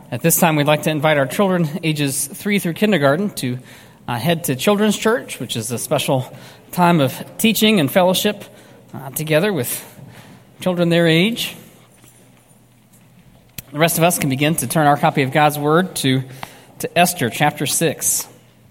At this time, we'd like to invite our children ages 3 through kindergarten to head to Children's Church, which is a special time of teaching and fellowship together with children their age. The rest of us can begin to turn our copy of God's Word to Esther chapter 6.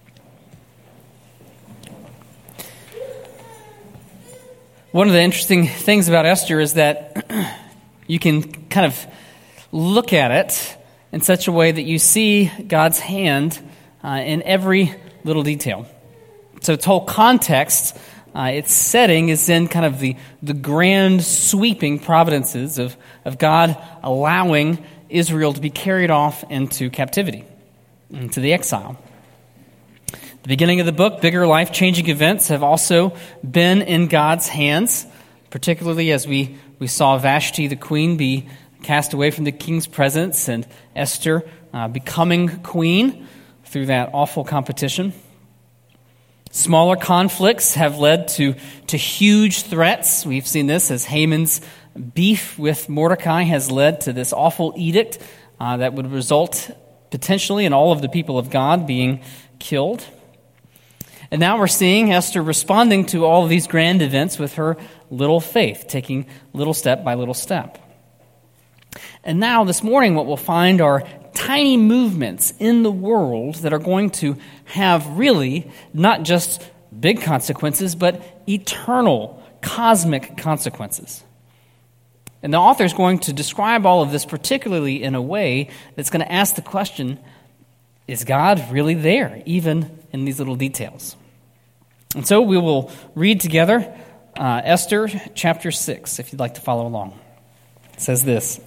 One of the interesting things about Esther is that you can kind of look at it in such a way that you see God's hand in every little detail. So its whole context, its setting is in kind of the grand sweeping providences of God allowing Israel to be carried off into captivity, into the exile. The beginning of the book, bigger life-changing events have also been in God's hands, particularly as we saw Vashti the queen be cast away from the king's presence and Esther becoming queen through that awful competition. Smaller conflicts have led to huge threats. We've seen this as Haman's beef with Mordecai has led to this awful edict that would result potentially in all of the people of God being killed. And now we're seeing Esther responding to all of these grand events with her little faith, taking little step by little step. And now this morning what we'll find are tiny movements in the world that are going to have really not just big consequences, but eternal, cosmic consequences. And the author is going to describe all of this particularly in a way that's going to ask the question, is God really there, even in these little details? And so we will read together Esther chapter 6, if you'd like to follow along. It says this: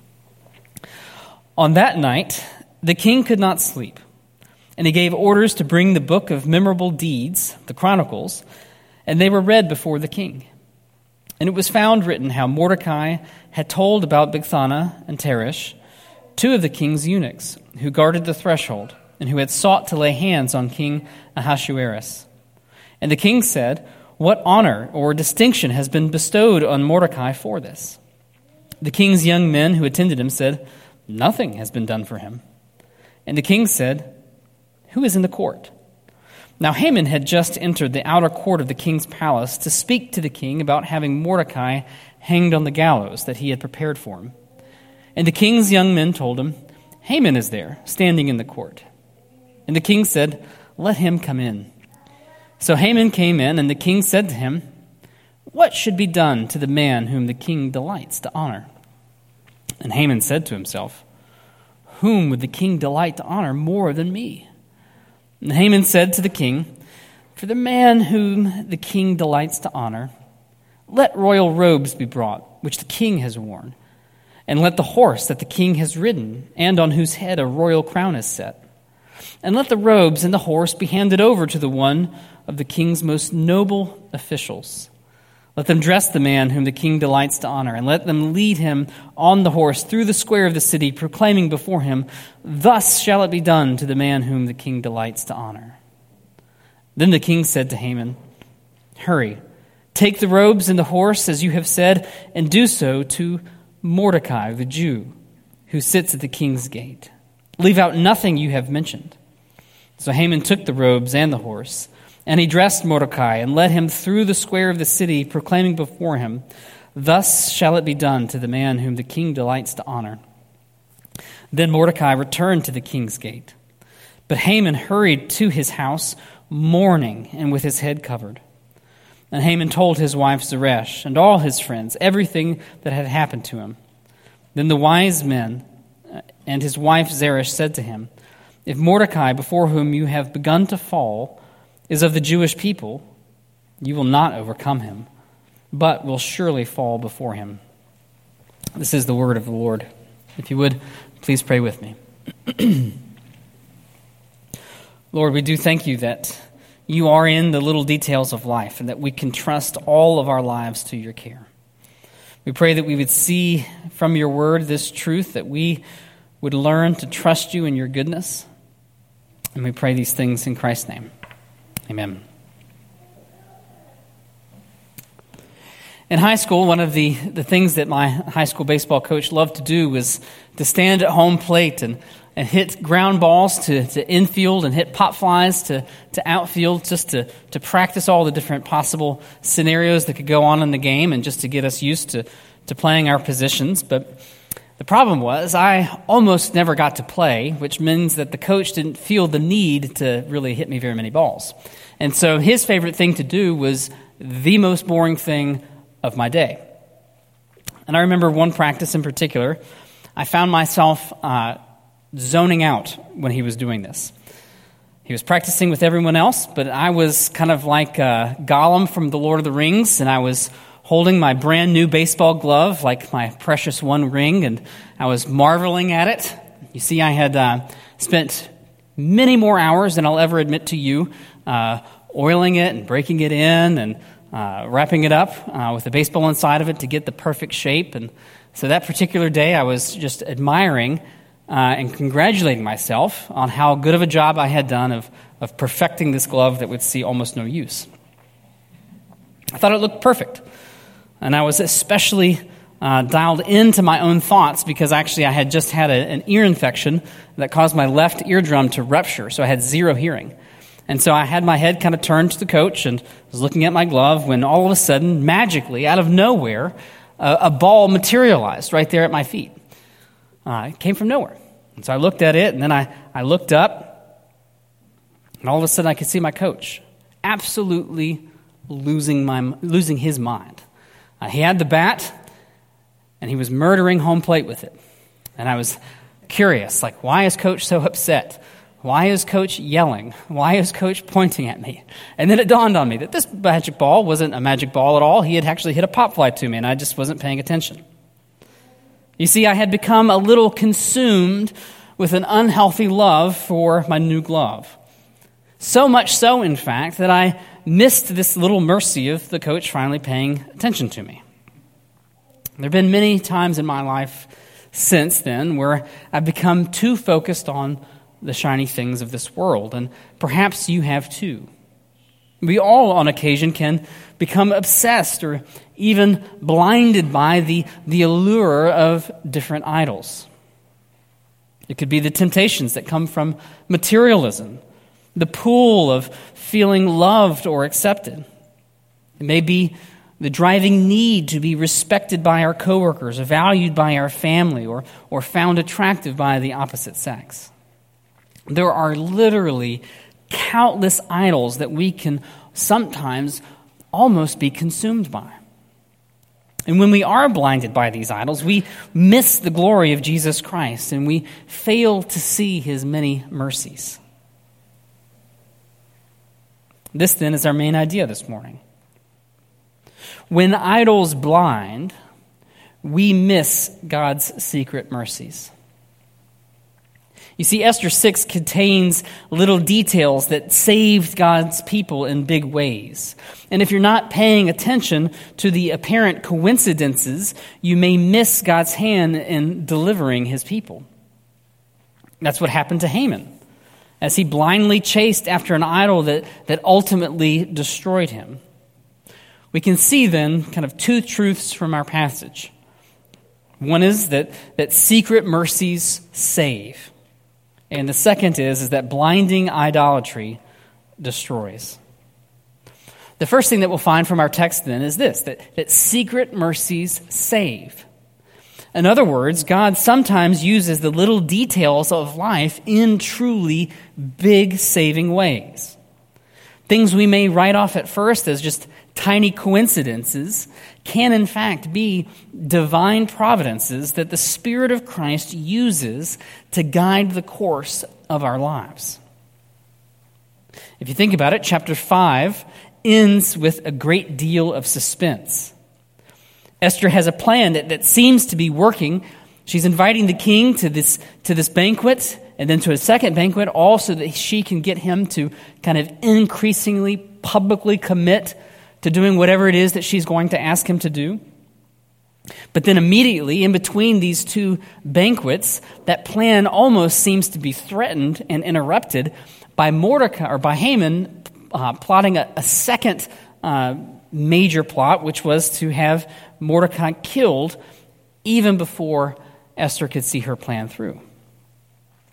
On that night, the king could not sleep, and he gave orders to bring the book of memorable deeds, the Chronicles, and they were read before the king. And it was found written how Mordecai had told about Bigthana and Teresh, two of the king's eunuchs, who guarded the threshold, and who had sought to lay hands on King Ahasuerus. And the king said, "What honor or distinction has been bestowed on Mordecai for this?" The king's young men who attended him said, "Nothing has been done for him." And the king said, "Who is in the court?" Now Haman had just entered the outer court of the king's palace to speak to the king about having Mordecai hanged on the gallows that he had prepared for him. And the king's young men told him, "Haman is there, standing in the court." And the king said, "Let him come in." So Haman came in, and the king said to him, "What should be done to the man whom the king delights to honor?" And Haman said to himself, "Whom would the king delight to honor more than me?" And Haman said to the king, "For the man whom the king delights to honor, let royal robes be brought, which the king has worn, and let the horse that the king has ridden, and on whose head a royal crown is set, and let the robes and the horse be handed over to the one of the king's most noble officials. Let them dress the man whom the king delights to honor, and let them lead him on the horse through the square of the city, proclaiming before him, 'Thus shall it be done to the man whom the king delights to honor.'" Then the king said to Haman, "Hurry, take the robes and the horse, as you have said, and do so to Mordecai the Jew, who sits at the king's gate. Leave out nothing you have mentioned." So Haman took the robes and the horse, and he dressed Mordecai and led him through the square of the city, proclaiming before him, "Thus shall it be done to the man whom the king delights to honor." Then Mordecai returned to the king's gate. But Haman hurried to his house, mourning and with his head covered. And Haman told his wife Zeresh and all his friends everything that had happened to him. Then the wise men and his wife Zeresh said to him, "If Mordecai, before whom you have begun to fall, is of the Jewish people, you will not overcome him, but will surely fall before him." This is the word of the Lord. If you would, please pray with me. Lord, we do thank you that you are in the little details of life and that we can trust all of our lives to your care. We pray that we would see from your word this truth, that we would learn to trust you in your goodness. And we pray these things in Christ's name. Amen. In high school, one of the things that my high school baseball coach loved to do was to stand at home plate and hit ground balls to infield and hit pop flies to outfield, just to practice all the different possible scenarios that could go on in the game and just to get us used to playing our positions. But the problem was I almost never got to play, which means that the coach didn't feel the need to really hit me very many balls. And so his favorite thing to do was the most boring thing of my day. And I remember one practice in particular, I found myself zoning out when he was doing this. He was practicing with everyone else, but I was kind of like Gollum from The Lord of the Rings, and I was holding my brand new baseball glove like my precious one ring, and I was marveling at it. You see, I had spent many more hours than I'll ever admit to you oiling it and breaking it in and wrapping it up with the baseball inside of it to get the perfect shape. And so that particular day, I was just admiring and congratulating myself on how good of a job I had done of perfecting this glove that would see almost no use. I thought it looked perfect. And I was especially dialed into my own thoughts because actually I had just had an ear infection that caused my left eardrum to rupture, so I had zero hearing. And so I had my head kind of turned to the coach and was looking at my glove when all of a sudden, magically, out of nowhere, a ball materialized right there at my feet. It came from nowhere. And so I looked at it, and then I looked up, and all of a sudden I could see my coach absolutely losing his mind. He had the bat, and he was murdering home plate with it. And I was curious, like, why is Coach so upset? Why is Coach yelling? Why is Coach pointing at me? And then it dawned on me that this magic ball wasn't a magic ball at all. He had actually hit a pop fly to me, and I just wasn't paying attention. You see, I had become a little consumed with an unhealthy love for my new glove. So much so, in fact, that I missed this little mercy of the coach finally paying attention to me. There have been many times in my life since then where I've become too focused on the shiny things of this world, and perhaps you have too. We all, on occasion, can become obsessed or even blinded by the allure of different idols. It could be the temptations that come from materialism, the pull of feeling loved or accepted. It may be the driving need to be respected by our coworkers, or valued by our family, or found attractive by the opposite sex. There are literally countless idols that we can sometimes almost be consumed by. And when we are blinded by these idols, we miss the glory of Jesus Christ, and we fail to see his many mercies. This then is our main idea this morning. When idols blind, we miss God's secret mercies. You see, Esther 6 contains little details that saved God's people in big ways. And if you're not paying attention to the apparent coincidences, you may miss God's hand in delivering his people. That's what happened to Haman, as he blindly chased after an idol that ultimately destroyed him. We can see then kind of two truths from our passage. One is that secret mercies save. And the second is that blinding idolatry destroys. The first thing that we'll find from our text then is this, that secret mercies save. In other words, God sometimes uses the little details of life in truly big saving ways. Things we may write off at first as just tiny coincidences can in fact be divine providences that the Spirit of Christ uses to guide the course of our lives. If you think about it, chapter 5 ends with a great deal of suspense. Esther has a plan that seems to be working. She's inviting the king to this banquet and then to a second banquet, all so that she can get him to kind of increasingly publicly commit to doing whatever it is that she's going to ask him to do. But then immediately in between these two banquets, that plan almost seems to be threatened and interrupted by Mordecai or by Haman plotting a second major plot, which was to have Mordecai killed even before Esther could see her plan through.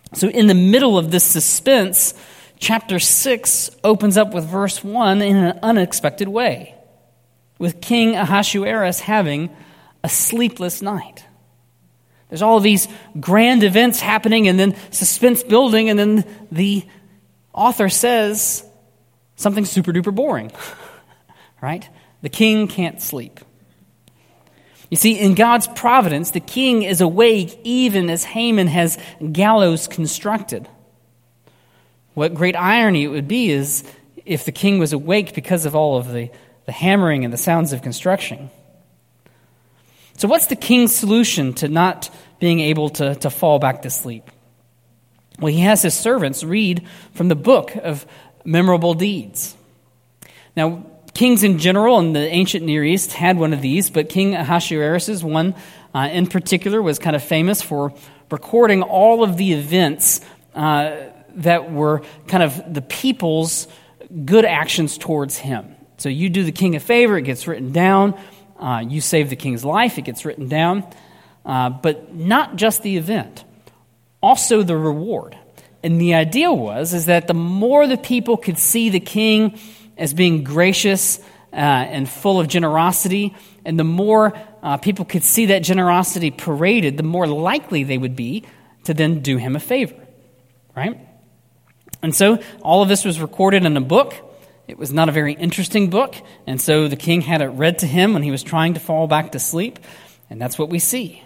So in the middle of this suspense, chapter 6 opens up with verse 1 in an unexpected way, with King Ahasuerus having a sleepless night. There's all of these grand events happening and then suspense building, and then the author says something super duper boring, right? The king can't sleep. You see, in God's providence, the king is awake even as Haman has gallows constructed. What great irony it would be is if the king was awake because of all of the hammering and the sounds of construction. So what's the king's solution to not being able to fall back to sleep? Well, he has his servants read from the book of memorable deeds. Now, kings in general in the ancient Near East had one of these, but King Ahasuerus' one in particular was kind of famous for recording all of the events that were kind of the people's good actions towards him. So you do the king a favor, it gets written down. You save the king's life, it gets written down. But not just the event, also the reward. And the idea is that the more the people could see the king as being gracious and full of generosity, and the more people could see that generosity paraded, the more likely they would be to then do him a favor, right? And so all of this was recorded in a book. It was not a very interesting book, and so the king had it read to him when he was trying to fall back to sleep, and that's what we see.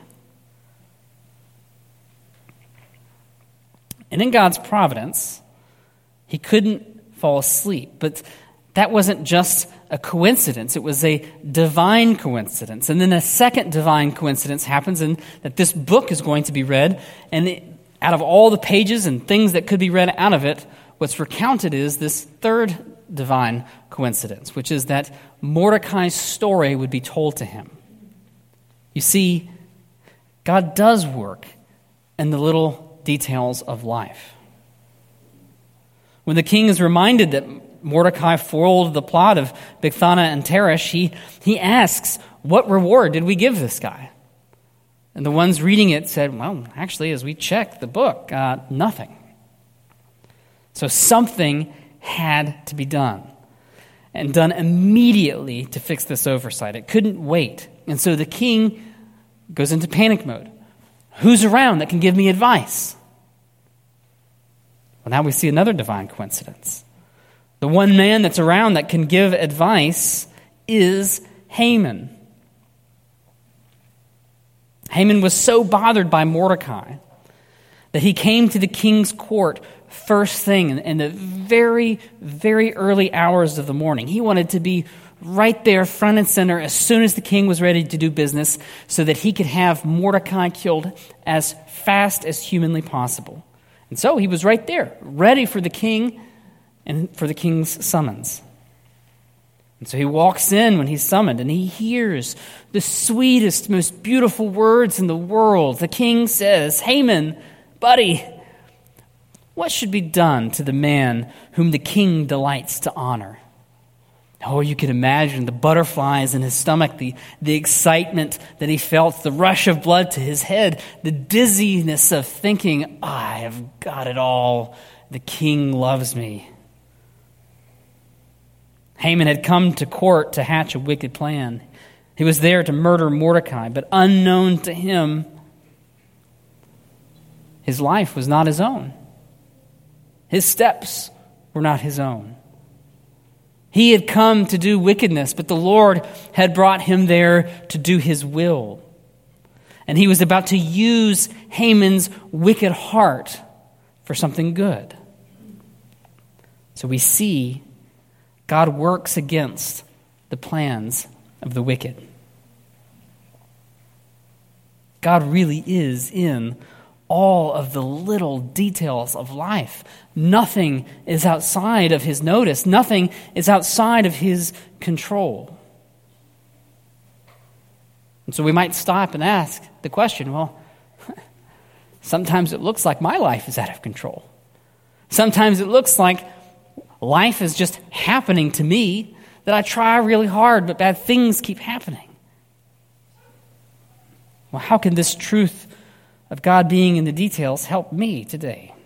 And in God's providence, he couldn't fall asleep, but that wasn't just a coincidence. It was a divine coincidence. And then a second divine coincidence happens, and that this book is going to be read. And out of all the pages and things that could be read out of it, what's recounted is this third divine coincidence, which is that Mordecai's story would be told to him. You see, God does work in the little details of life. When the king is reminded that Mordecai foiled the plot of Bigthana and Teresh, he asks, what reward did we give this guy? And the ones reading it said, well, actually, as we checked the book, nothing. So something had to be done, and done immediately to fix this oversight. It couldn't wait. And so the king goes into panic mode. Who's around that can give me advice? Well, now we see another divine coincidence. The one man that's around that can give advice is Haman. Haman was so bothered by Mordecai that he came to the king's court first thing in the very, very early hours of the morning. He wanted to be right there, front and center, as soon as the king was ready to do business, so that he could have Mordecai killed as fast as humanly possible. And so he was right there, ready for the king and for the king's summons. And so he walks in when he's summoned, and he hears the sweetest, most beautiful words in the world. The king says, Haman, buddy, what should be done to the man whom the king delights to honor? Oh, you can imagine the butterflies in his stomach, the excitement that he felt, the rush of blood to his head, the dizziness of thinking, I have got it all. The king loves me. Haman had come to court to hatch a wicked plan. He was there to murder Mordecai, but unknown to him, his life was not his own. His steps were not his own. He had come to do wickedness, but the Lord had brought him there to do his will. And he was about to use Haman's wicked heart for something good. So we see God works against the plans of the wicked. God really is in all of the little details of life. Nothing is outside of his notice. Nothing is outside of his control. And so we might stop and ask the question, well, sometimes it looks like my life is out of control. Sometimes it looks like life is just happening to me, that I try really hard, but bad things keep happening. Well, how can this truth of God being in the details help me today?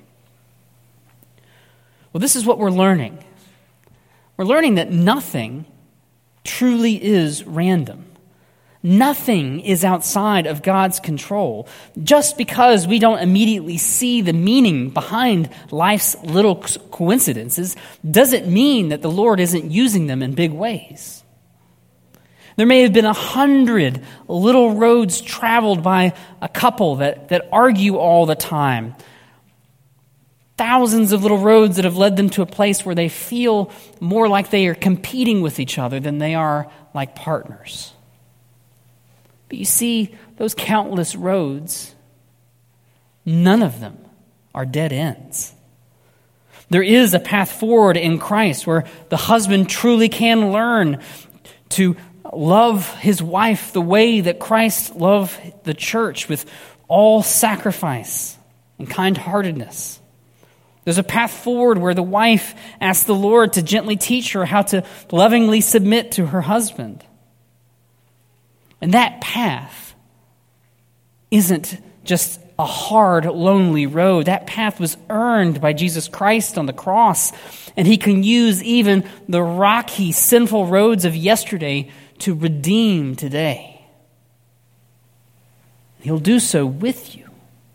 Well, this is what we're learning. We're learning that nothing truly is random. Nothing is outside of God's control. Just because we don't immediately see the meaning behind life's little coincidences doesn't mean that the Lord isn't using them in big ways. There may have been 100 little roads traveled by a couple that argue all the time. Thousands of little roads that have led them to a place where they feel more like they are competing with each other than they are like partners. But you see, those countless roads, none of them are dead ends. There is a path forward in Christ where the husband truly can learn to love his wife the way that Christ loved the church, with all sacrifice and kind-heartedness. There's a path forward where the wife asks the Lord to gently teach her how to lovingly submit to her husband. And that path isn't just a hard, lonely road. That path was earned by Jesus Christ on the cross, and he can use even the rocky, sinful roads of yesterday to redeem today. He'll do so with you.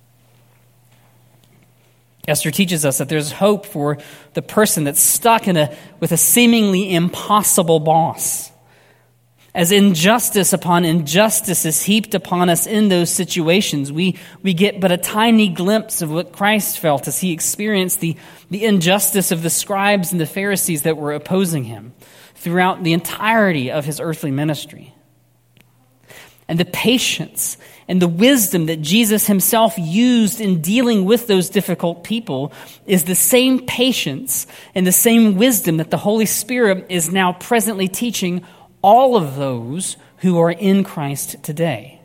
Esther teaches us that there's hope for the person that's stuck with a seemingly impossible boss. As injustice upon injustice is heaped upon us in those situations, we get but a tiny glimpse of what Christ felt as he experienced the injustice of the scribes and the Pharisees that were opposing him throughout the entirety of his earthly ministry. And the patience and the wisdom that Jesus himself used in dealing with those difficult people is the same patience and the same wisdom that the Holy Spirit is now presently teaching all of those who are in Christ today.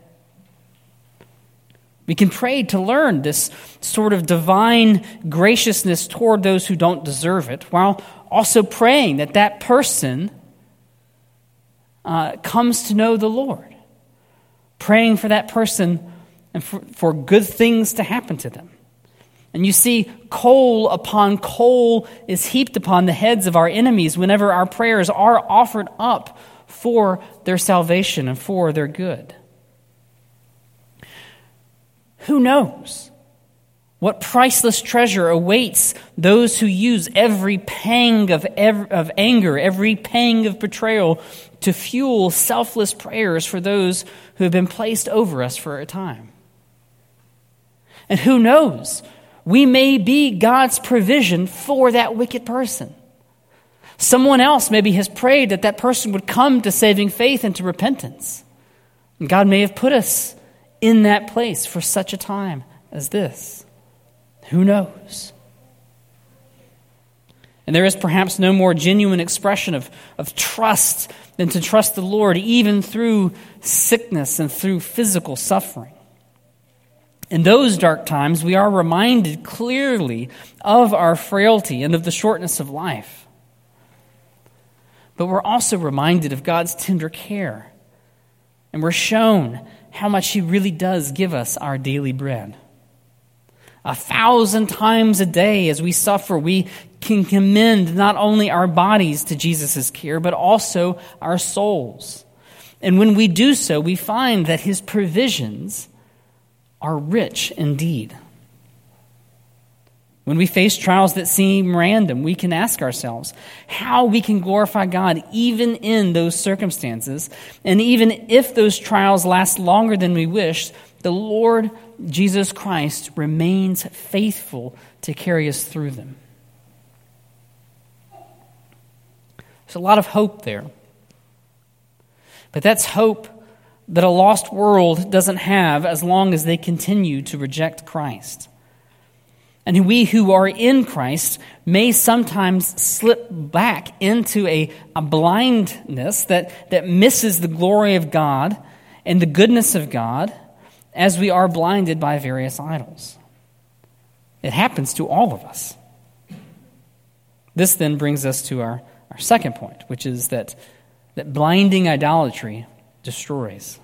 We can pray to learn this sort of divine graciousness toward those who don't deserve it, while also praying that that person comes to know the Lord. Praying for that person and for good things to happen to them. And you see, coal upon coal is heaped upon the heads of our enemies whenever our prayers are offered up for their salvation and for their good. Who knows what priceless treasure awaits those who use every pang of anger, every pang of betrayal to fuel selfless prayers for those who have been placed over us for a time. And who knows, we may be God's provision for that wicked person. Someone else maybe has prayed that person would come to saving faith and to repentance. And God may have put us in that place for such a time as this. Who knows? And there is perhaps no more genuine expression of trust than to trust the Lord, even through sickness and through physical suffering. In those dark times, we are reminded clearly of our frailty and of the shortness of life. But we're also reminded of God's tender care. And we're shown how much he really does give us our daily bread. 1,000 times a day as we suffer, we can commend not only our bodies to Jesus' care, but also our souls. And when we do so, we find that his provisions are rich indeed. When we face trials that seem random, we can ask ourselves how we can glorify God even in those circumstances. And even if those trials last longer than we wish, the Lord Jesus Christ remains faithful to carry us through them. There's a lot of hope there. But that's hope that a lost world doesn't have as long as they continue to reject Christ. And we who are in Christ may sometimes slip back into a blindness that misses the glory of God and the goodness of God as we are blinded by various idols. It happens to all of us. This then brings us to our second point, which is that blinding idolatry destroys.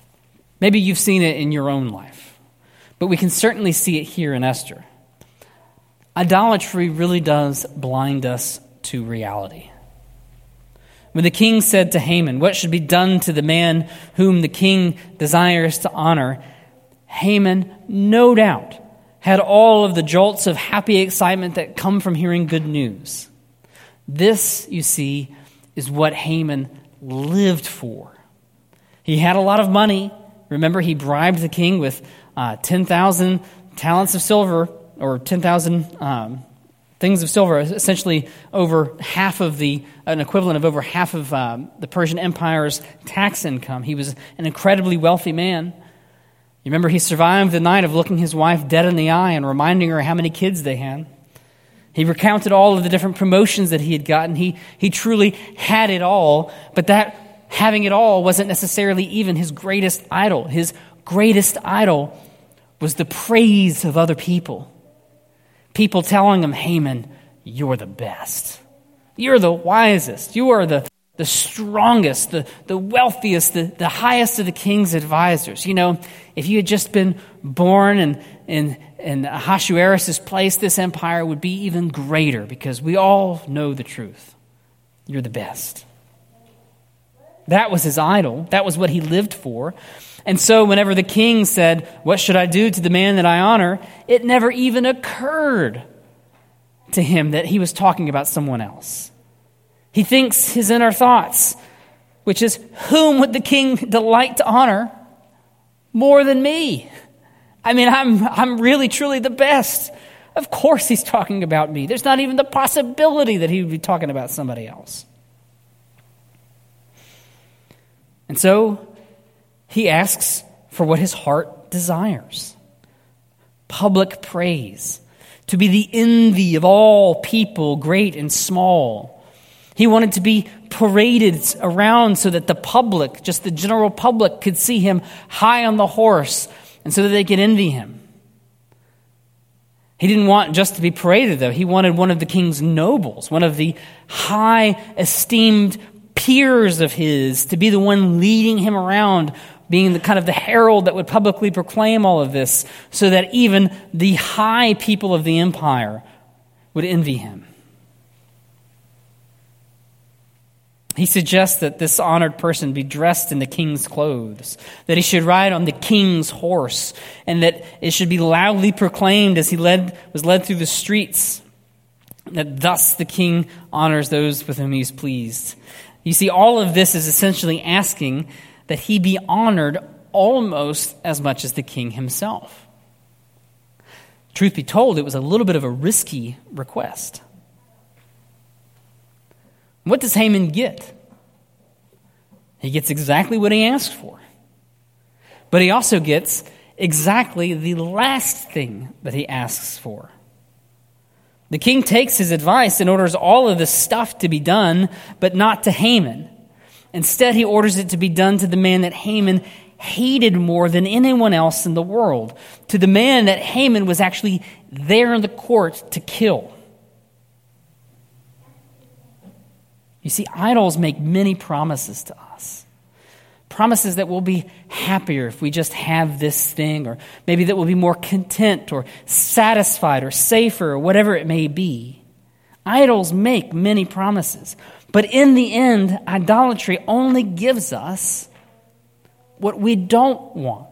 Maybe you've seen it in your own life, but we can certainly see it here in Esther. Idolatry really does blind us to reality. When the king said to Haman, "What should be done to the man whom the king desires to honor?" Haman, no doubt, had all of the jolts of happy excitement that come from hearing good news. This, you see, is what Haman lived for. He had a lot of money. Remember, he bribed the king with 10,000 talents of silver, or 10,000 things of silver, essentially over half of an equivalent of over half of the Persian Empire's tax income. He was an incredibly wealthy man. You remember, he survived the night of looking his wife dead in the eye and reminding her how many kids they had. He recounted all of the different promotions that he had gotten. He truly had it all, but that having it all wasn't necessarily even his greatest idol. His greatest idol was the praise of other people. People telling him, "Haman, you're the best. You're the wisest. You are the strongest, the wealthiest, the highest of the king's advisors. You know, if you had just been born in Ahasuerus' place, this empire would be even greater, because we all know the truth. You're the best." That was his idol. That was what he lived for. And so whenever the king said, "What should I do to the man that I honor?" it never even occurred to him that he was talking about someone else. He thinks his inner thoughts, which is, whom would the king delight to honor more than me? I mean, I'm really, truly the best. Of course he's talking about me. There's not even the possibility that he would be talking about somebody else. And so he asks for what his heart desires. Public praise, to be the envy of all people, great and small. He wanted to be paraded around so that the public, just the general public, could see him high on the horse and so that they could envy him. He didn't want just to be paraded, though. He wanted one of the king's nobles, one of the high esteemed peers of his, to be the one leading him around, being the kind of the herald that would publicly proclaim all of this, so that even the high people of the empire would envy him. He suggests that this honored person be dressed in the king's clothes, that he should ride on the king's horse, and that it should be loudly proclaimed as he was led through the streets, that thus the king honors those with whom he is pleased. You see, all of this is essentially asking that he be honored almost as much as the king himself. Truth be told, it was a little bit of a risky request. What does Haman get? He gets exactly what he asked for. But he also gets exactly the last thing that he asks for. The king takes his advice and orders all of this stuff to be done, but not to Haman. Instead, he orders it to be done to the man that Haman hated more than anyone else in the world, to the man that Haman was actually there in the court to kill. You see, idols make many promises to us. Promises that we'll be happier if we just have this thing, or maybe that we'll be more content or satisfied or safer or whatever it may be. Idols make many promises. But in the end, idolatry only gives us what we don't want.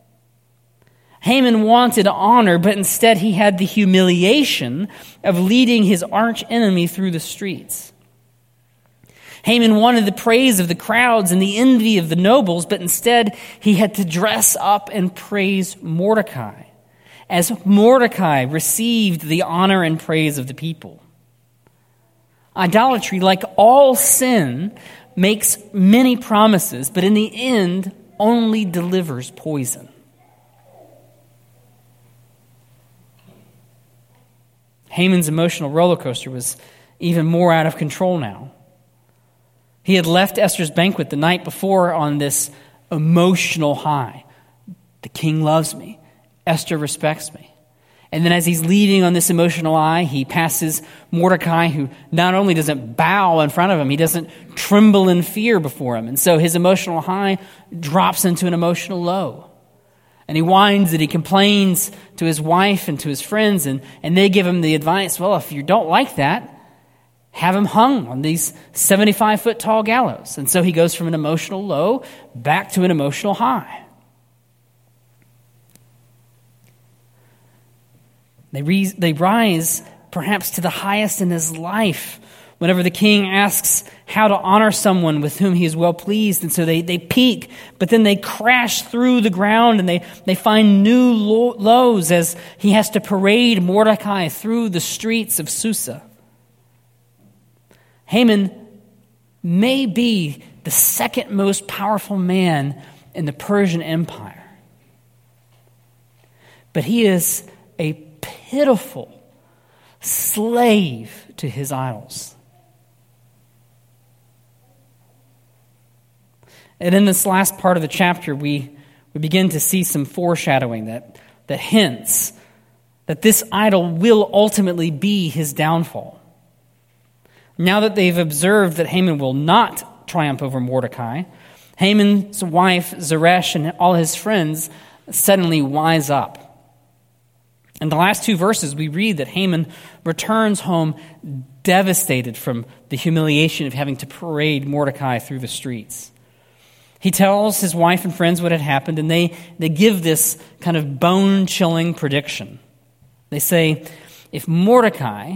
Haman wanted honor, but instead he had the humiliation of leading his arch enemy through the streets. Haman wanted the praise of the crowds and the envy of the nobles, but instead he had to dress up and praise Mordecai, as Mordecai received the honor and praise of the people. Idolatry, like all sin, makes many promises, but in the end only delivers poison. Haman's emotional roller coaster was even more out of control now. He had left Esther's banquet the night before on this emotional high. The king loves me. Esther respects me. And then as he's leaving on this emotional high, he passes Mordecai, who not only doesn't bow in front of him, he doesn't tremble in fear before him. And so his emotional high drops into an emotional low. And he whines and he complains to his wife and to his friends, and they give him the advice, well, if you don't like that, have him hung on these 75-foot tall gallows. And so he goes from an emotional low back to an emotional high. They rise perhaps to the highest in his life whenever the king asks how to honor someone with whom he is well pleased. And so they peak, but then they crash through the ground and they find new lows as he has to parade Mordecai through the streets of Susa. Haman may be the second most powerful man in the Persian Empire, but he is a pitiful slave to his idols. And in this last part of the chapter, we begin to see some foreshadowing that hints that this idol will ultimately be his downfall. Now that they've observed that Haman will not triumph over Mordecai, Haman's wife Zeresh and all his friends suddenly wise up. In the last two verses, we read that Haman returns home devastated from the humiliation of having to parade Mordecai through the streets. He tells his wife and friends what had happened, and they give this kind of bone-chilling prediction. They say, if Mordecai,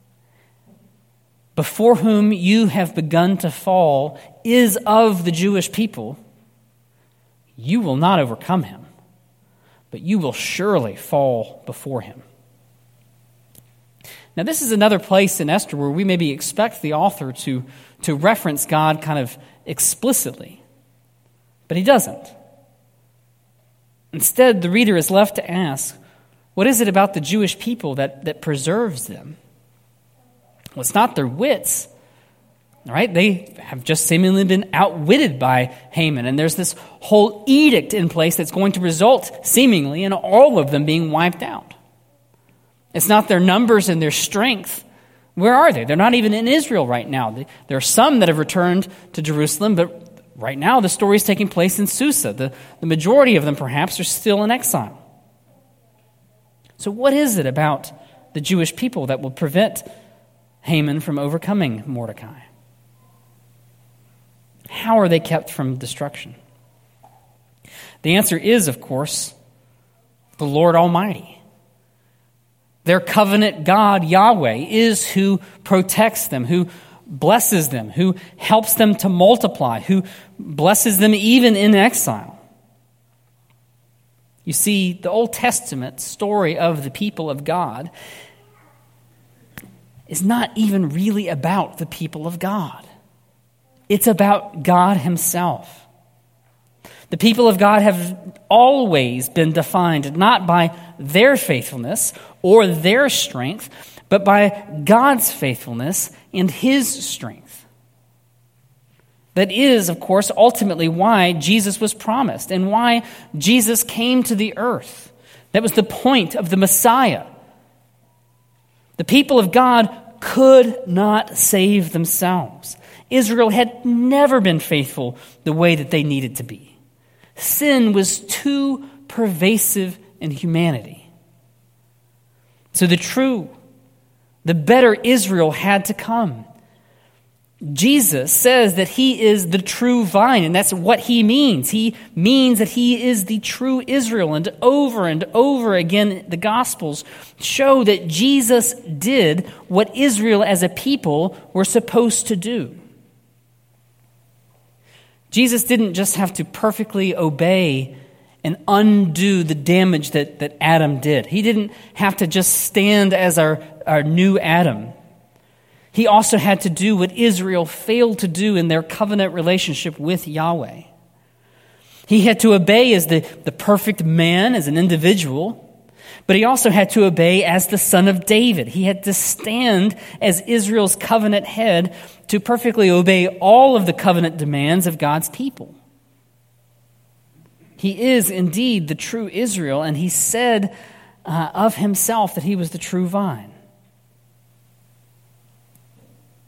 before whom you have begun to fall, is of the Jewish people, you will not overcome him, but you will surely fall before him. Now, this is another place in Esther where we maybe expect the author to reference God kind of explicitly, but he doesn't. Instead, the reader is left to ask, what is it about the Jewish people that preserves them? Well, it's not their wits, all right? They have just seemingly been outwitted by Haman, and there's this whole edict in place that's going to result, seemingly, in all of them being wiped out. It's not their numbers and their strength. Where are they? They're not even in Israel right now. There are some that have returned to Jerusalem, but right now the story is taking place in Susa. The majority of them, perhaps, are still in exile. So what is it about the Jewish people that will prevent Haman from overcoming Mordecai? How are they kept from destruction? The answer is, of course, the Lord Almighty. Their covenant God, Yahweh, is who protects them, who blesses them, who helps them to multiply, who blesses them even in exile. You see, the Old Testament story of the people of God is not even really about the people of God. It's about God himself. The people of God have always been defined not by their faithfulness or their strength, but by God's faithfulness and his strength. That is, of course, ultimately why Jesus was promised and why Jesus came to the earth. That was the point of the Messiah. The people of God could not save themselves. Israel had never been faithful the way that they needed to be. Sin was too pervasive in humanity. So the better Israel had to come. Jesus says that he is the true vine, and that's what he means. He means that he is the true Israel. And over again, the Gospels show that Jesus did what Israel as a people were supposed to do. Jesus didn't just have to perfectly obey and undo the damage that Adam did. He didn't have to just stand as our new Adam. He also had to do what Israel failed to do in their covenant relationship with Yahweh. He had to obey as the perfect man, as an individual, but he also had to obey as the son of David. He had to stand as Israel's covenant head to perfectly obey all of the covenant demands of God's people. He is indeed the true Israel, and he said of himself that he was the true vine.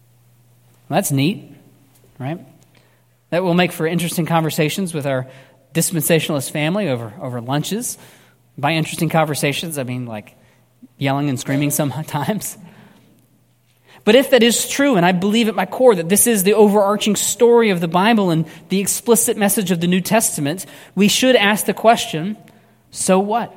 Well, that's neat, right? That will make for interesting conversations with our dispensationalist family over lunches. By interesting conversations, I mean like yelling and screaming sometimes. But if that is true, and I believe at my core that this is the overarching story of the Bible and the explicit message of the New Testament, we should ask the question, so what?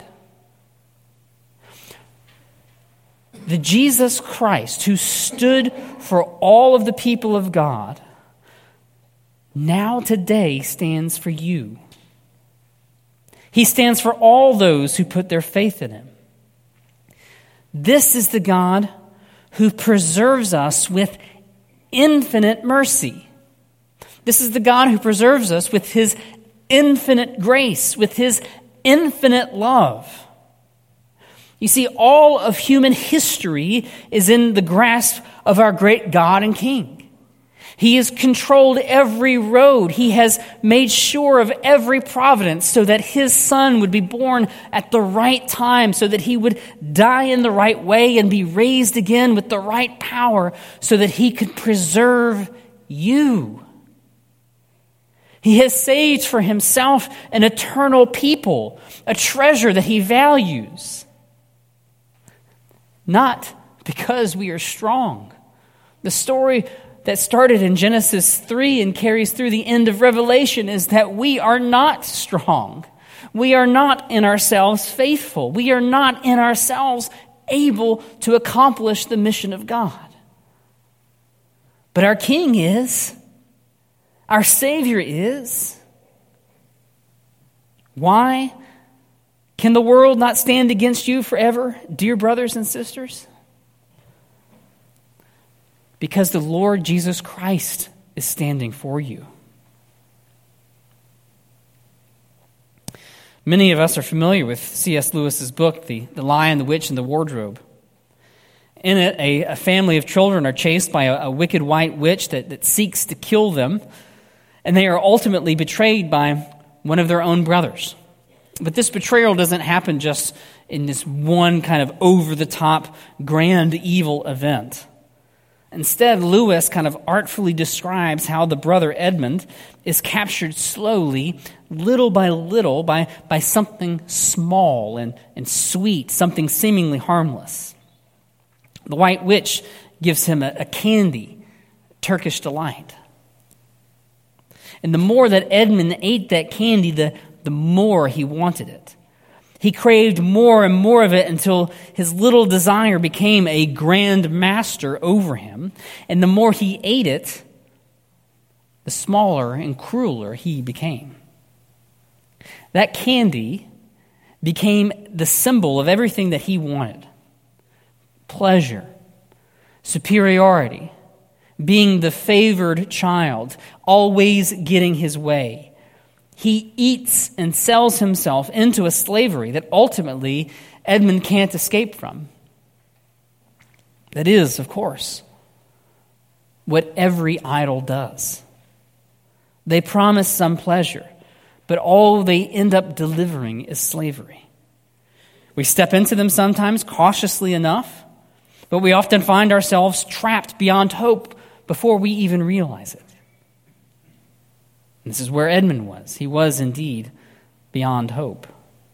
The Jesus Christ who stood for all of the people of God now today stands for you. He stands for all those who put their faith in him. This is the God who preserves us with infinite mercy. This is the God who preserves us with his infinite grace, with his infinite love. You see, all of human history is in the grasp of our great God and King. He has controlled every road. He has made sure of every providence so that his son would be born at the right time, so that he would die in the right way and be raised again with the right power so that he could preserve you. He has saved for himself an eternal people, a treasure that he values. Not because we are strong. The story that started in Genesis 3 and carries through the end of Revelation is that we are not strong. We are not in ourselves faithful. We are not in ourselves able to accomplish the mission of God. But our King is. Our Savior is. Why can the world not stand against you forever, dear brothers and sisters? Because the Lord Jesus Christ is standing for you. Many of us are familiar with C.S. Lewis's book, The Lion, the Witch, and the Wardrobe. In it, a family of children are chased by a wicked white witch that seeks to kill them, and they are ultimately betrayed by one of their own brothers. But this betrayal doesn't happen just in this one kind of over-the-top grand evil event. Instead, Lewis kind of artfully describes how the brother Edmund is captured slowly, little by little, by something small and sweet, something seemingly harmless. The white witch gives him a candy, Turkish delight. And the more that Edmund ate that candy, the more he wanted it. He craved more and more of it until his little desire became a grand master over him. And the more he ate it, the smaller and crueler he became. That candy became the symbol of everything that he wanted. Pleasure, superiority, being the favored child, always getting his way. He eats and sells himself into a slavery that ultimately Edmund can't escape from. That is, of course, what every idol does. They promise some pleasure, but all they end up delivering is slavery. We step into them sometimes cautiously enough, but we often find ourselves trapped beyond hope before we even realize it. This is where Edmund was. He was indeed beyond hope.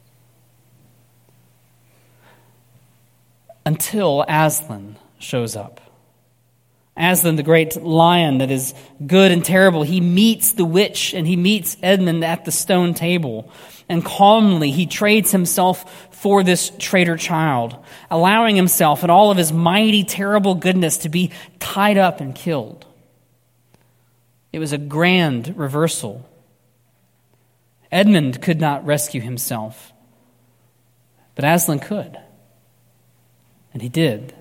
Until Aslan shows up. Aslan, the great lion that is good and terrible, he meets the witch and he meets Edmund at the stone table. And calmly he trades himself for this traitor child, allowing himself and all of his mighty, terrible goodness to be tied up and killed. It was a grand reversal. Edmund could not rescue himself, but Aslan could. And he did.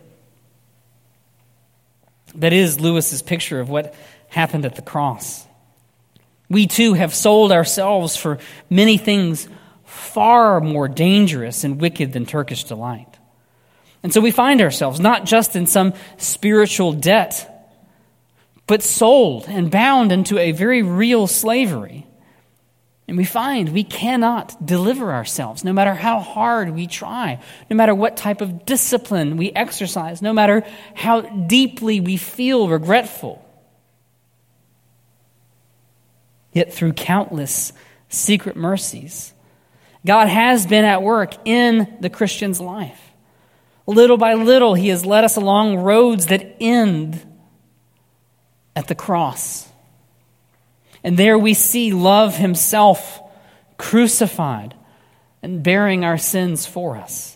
That is Lewis's picture of what happened at the cross. We too have sold ourselves for many things far more dangerous and wicked than Turkish delight. And so we find ourselves not just in some spiritual debt, but sold and bound into a very real slavery. And we find we cannot deliver ourselves, no matter how hard we try, no matter what type of discipline we exercise, no matter how deeply we feel regretful. Yet through countless secret mercies. God has been at work in the Christian's life. Little by little, he has led us along roads that end at the cross. And there we see love himself crucified and bearing our sins for us.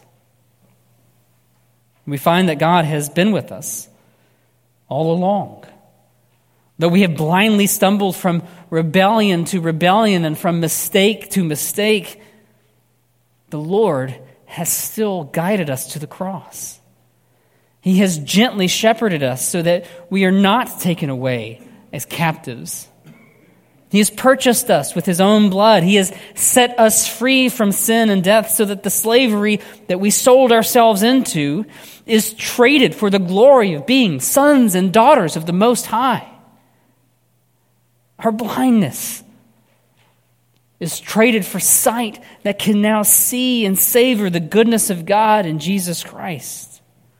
We find that God has been with us all along. Though we have blindly stumbled from rebellion to rebellion and from mistake to mistake, the Lord has still guided us to the cross. He has gently shepherded us so that we are not taken away as captives. He has purchased us with his own blood. He has set us free from sin and death so that the slavery that we sold ourselves into is traded for the glory of being sons and daughters of the Most High. Our blindness is traded for sight that can now see and savor the goodness of God in Jesus Christ.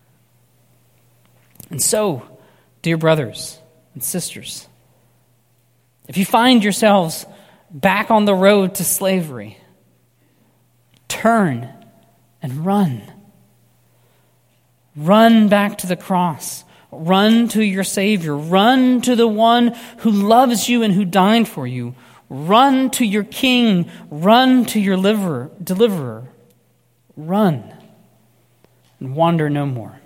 And so, dear brothers and sisters, if you find yourselves back on the road to slavery, turn and run. Run back to the cross. Run to your Savior. Run to the one who loves you and who died for you. Run to your King. Run to your deliverer. Run and wander no more.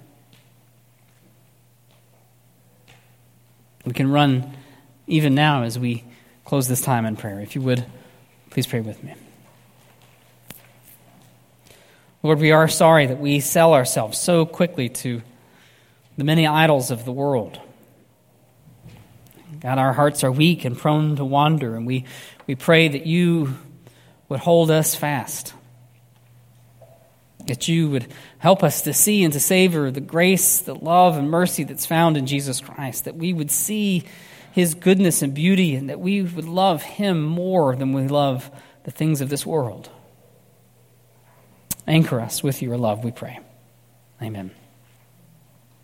We can run even now as we close this time in prayer. If you would, please pray with me. Lord, we are sorry that we sell ourselves so quickly to the many idols of the world. God, our hearts are weak and prone to wander, and we pray that you would hold us fast, that you would help us to see and to savor the grace, the love, and mercy that's found in Jesus Christ, that we would see his goodness and beauty, and that we would love him more than we love the things of this world. Anchor us with your love, we pray. Amen.